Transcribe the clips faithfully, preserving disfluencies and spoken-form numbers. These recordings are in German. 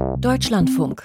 Deutschlandfunk.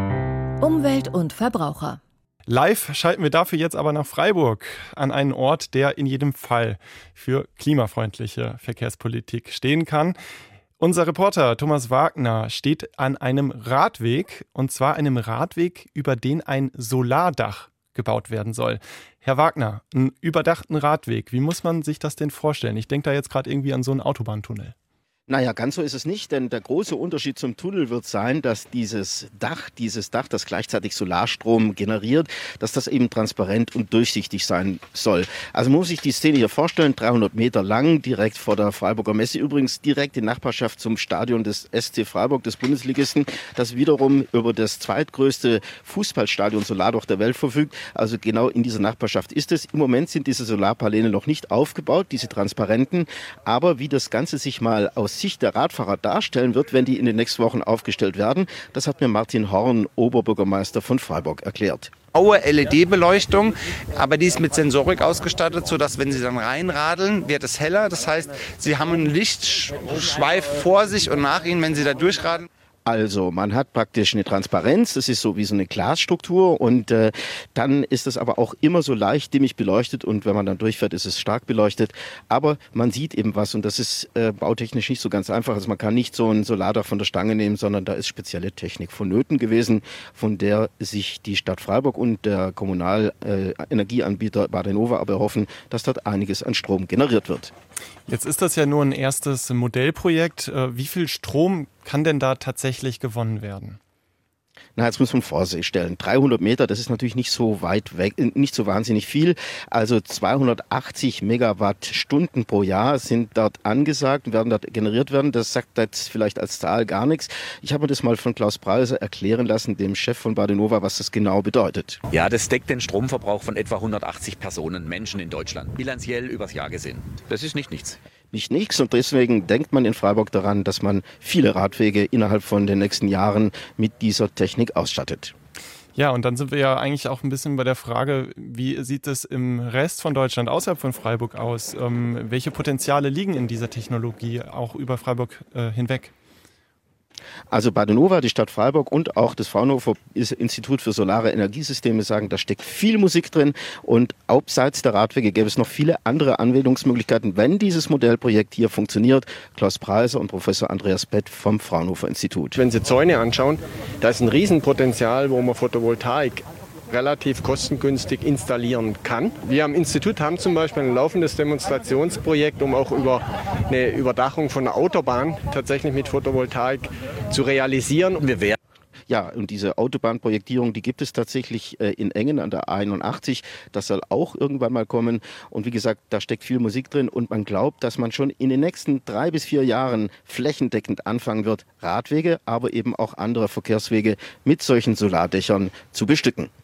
Umwelt und Verbraucher. Live schalten wir dafür jetzt aber nach Freiburg, an einen Ort, der in jedem Fall für klimafreundliche Verkehrspolitik stehen kann. Unser Reporter Thomas Wagner steht an einem Radweg, und zwar einem Radweg, über den ein Solardach gebaut werden soll. Herr Wagner, einen überdachten Radweg, wie muss man sich das denn vorstellen? Ich denke da jetzt gerade irgendwie an so einen Autobahntunnel. Naja, ganz so ist es nicht, denn der große Unterschied zum Tunnel wird sein, dass dieses Dach, dieses Dach, das gleichzeitig Solarstrom generiert, dass das eben transparent und durchsichtig sein soll. Also man muss sich die Szene hier vorstellen, dreihundert Meter lang, direkt vor der Freiburger Messe, übrigens direkt in Nachbarschaft zum Stadion des S C Freiburg, des Bundesligisten, das wiederum über das zweitgrößte Fußballstadion Solardach der Welt verfügt. Also genau in dieser Nachbarschaft ist es. Im Moment sind diese Solarpaneele noch nicht aufgebaut, diese transparenten, aber wie das Ganze sich mal aus Sicht der Radfahrer darstellen wird, wenn die in den nächsten Wochen aufgestellt werden. Das hat mir Martin Horn, Oberbürgermeister von Freiburg, erklärt. Blaue L E D-Beleuchtung, aber die ist mit Sensorik ausgestattet, sodass, wenn Sie dann reinradeln, wird es heller. Das heißt, Sie haben einen Lichtschweif vor sich und nach Ihnen, wenn Sie da durchradeln. Also man hat praktisch eine Transparenz, das ist so wie so eine Glasstruktur, und äh, dann ist es aber auch immer so leicht dimmig beleuchtet, und wenn man dann durchfährt, ist es stark beleuchtet, aber man sieht eben was, und das ist äh, bautechnisch nicht so ganz einfach. Also man kann nicht so ein Solardach von der Stange nehmen, sondern da ist spezielle Technik vonnöten gewesen, von der sich die Stadt Freiburg und der Kommunalenergieanbieter äh, Badenova aber hoffen, dass dort einiges an Strom generiert wird. Jetzt ist das ja nur ein erstes Modellprojekt. Wie viel Strom kann denn da tatsächlich gewonnen werden? Na, jetzt muss man vor sich stellen. dreihundert Meter, das ist natürlich nicht so weit weg, nicht so wahnsinnig viel. Also zweihundertachtzig Megawattstunden pro Jahr sind dort angesagt, werden dort generiert werden. Das sagt jetzt vielleicht als Zahl gar nichts. Ich habe mir das mal von Klaus Preiser erklären lassen, dem Chef von Badenova, was das genau bedeutet. Ja, das deckt den Stromverbrauch von etwa hundertachtzig Personen, Menschen in Deutschland, bilanziell übers Jahr gesehen. Das ist nicht nichts. Nicht nichts, und deswegen denkt man in Freiburg daran, dass man viele Radwege innerhalb von den nächsten Jahren mit dieser Technik ausstattet. Ja, und dann sind wir ja eigentlich auch ein bisschen bei der Frage, wie sieht es im Rest von Deutschland außerhalb von Freiburg aus? Ähm, welche Potenziale liegen in dieser Technologie auch über Freiburg äh, hinweg? Also Badenova, die Stadt Freiburg und auch das Fraunhofer Institut für Solare Energiesysteme sagen, da steckt viel Musik drin, und abseits der Radwege gäbe es noch viele andere Anwendungsmöglichkeiten, wenn dieses Modellprojekt hier funktioniert. Klaus Preiser und Professor Andreas Bett vom Fraunhofer Institut. Wenn Sie Zäune anschauen, da ist ein Riesenpotenzial, wo man Photovoltaik relativ kostengünstig installieren kann. Wir am Institut haben zum Beispiel ein laufendes Demonstrationsprojekt, um auch über eine Überdachung von einer Autobahn tatsächlich mit Photovoltaik zu realisieren. Wir werden Ja, und diese Autobahnprojektierung, die gibt es tatsächlich äh, in Engen an der A einundachtzig. Das soll auch irgendwann mal kommen. Und wie gesagt, da steckt viel Musik drin, und man glaubt, dass man schon in den nächsten drei bis vier Jahren flächendeckend anfangen wird, Radwege, aber eben auch andere Verkehrswege mit solchen Solardächern zu bestücken.